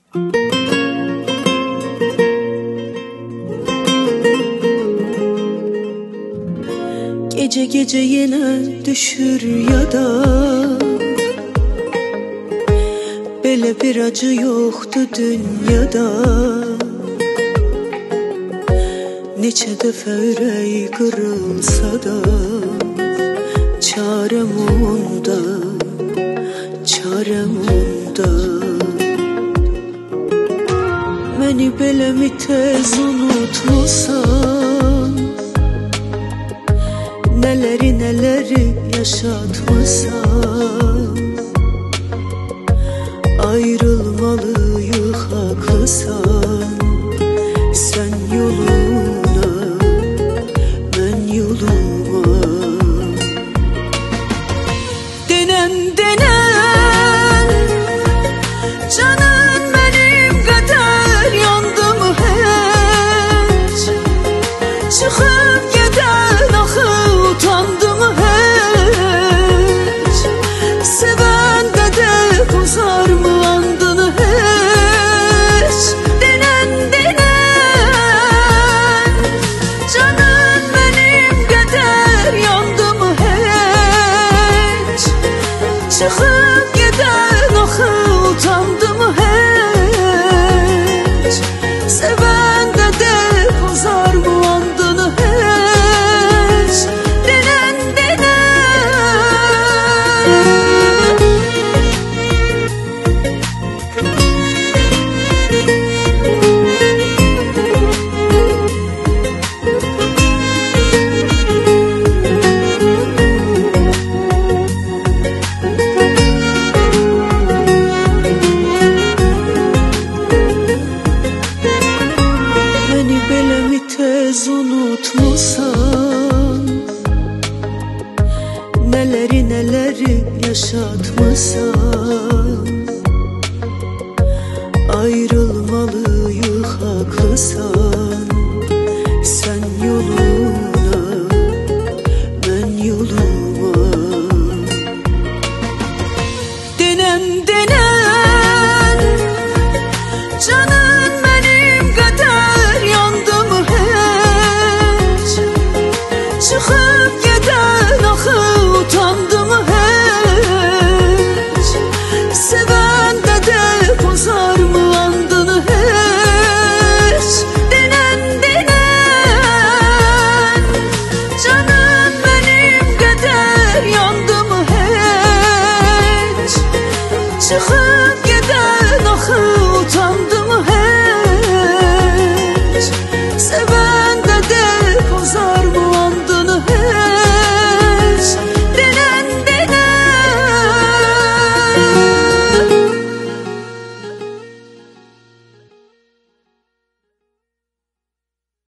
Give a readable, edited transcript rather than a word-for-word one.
Gece gece yine düşür ya da böyle bir acı yoktu dünyada. Neçə dəfə ürək qırılsa da çarəm onda, çarəm onda. Məni belə mi tez unutmusan, neleri neleri yaşatmasan. Ayrılmalıyıq haklısan, sen yoluna, ben yoluma. Denen denen canım benim kadar yandı mı hiç? Çıkıp giden axı utandı mı hiç? Seven de bozar mı andını hiç? Denen denen canım benim kadar yandı mı hiç? Çıkıp giden axı utandı mı hiç? Seven de bozar mı andını hiç? Denen tez unutmusan, neleri neleri yaşatmasan. Ayrılmalıyıq haklısan, sen yoluna, ben yoluma. Denen denen canım benim kadar yandı mı hiç? Çıkıp giden axı utandı mı hiç? Seven de bozar mı andını hiç? Denen denen canım benim kadar yandı mı hiç? Çıkıp